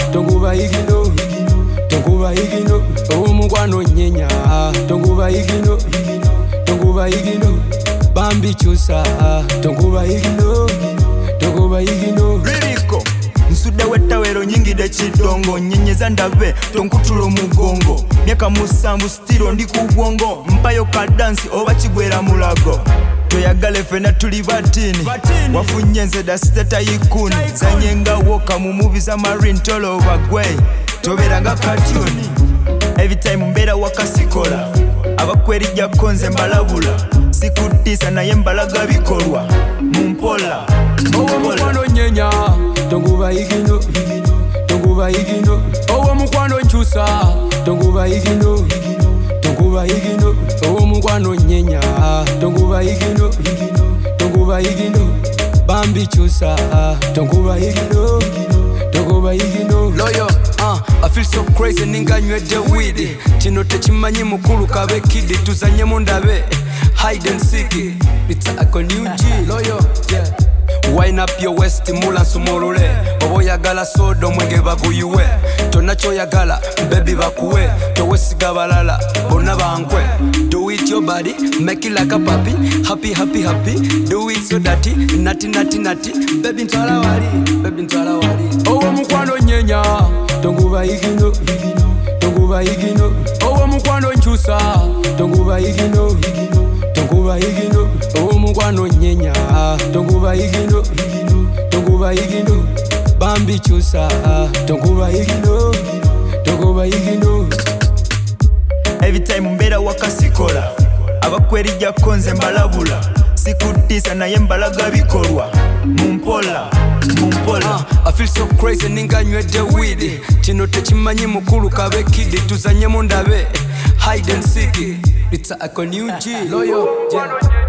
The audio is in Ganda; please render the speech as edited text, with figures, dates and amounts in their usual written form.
tonguba igino, tonguba igino, omukwano nyenya, tonguba igino, tonguba igino, bambi chusa, tonguba igino, tonguba igino. Liriko nsudde wetawero nyingi de kidongo nyenyeza ndabe tonkutula omugongo myaka musanvu stiro ndi ku bwongo mpayo ka dansi oba kigwera mulago toyagale fena tuli batini wafunye nze da steta yikuni zanyenga woka mu movies za marine tolo bagwe toberanga cartoon every time mbera wakasikola abakwerijja konze mbalabula sikutisa naye mbalaga bikolwa mumpola omukwano nyenya tonguba igino, tonguba igino, omukwano nchusa tonguba igino, tonguba igino, omukwano nyenya tonguba igino, tonguba igino, bambi chusa tonguba igino, tonguba igino. Loyo, I feel so crazy ninga nywedde weed kino tekimanyi mukulu kabe kid tuzanye mundabe hide and seek it's a new G. Loyo, yeah. Wind up your waist mula nsumulule oba oyagala soda omwenge baguyuwe tonna kyoyagala baby bakuwe towesiga balala bonna bankwe do it your body make it like a puppy happy happy happy do it so dirty nati nati nati baby ntwala wali baby ntwala wali owo mukwano nyenya tonguba igino, tonguba igino, owo mukwano nchusa tonguba igino, tonguba igino, owo mukwano nyenya tonguba igino, tonguba igino, bambi chusa tonguba igino, tonguba igino. Every time mbera wakasikola abakwerijja konze mbalabula sikutisa naye mbalaga bikolwa mumpola mumpola. I feel so crazy ninga nywedde weed kino tekimanyi mukulu kabe kid tuzanye mundabe hide and seek it's a new G. Loyo, yeah.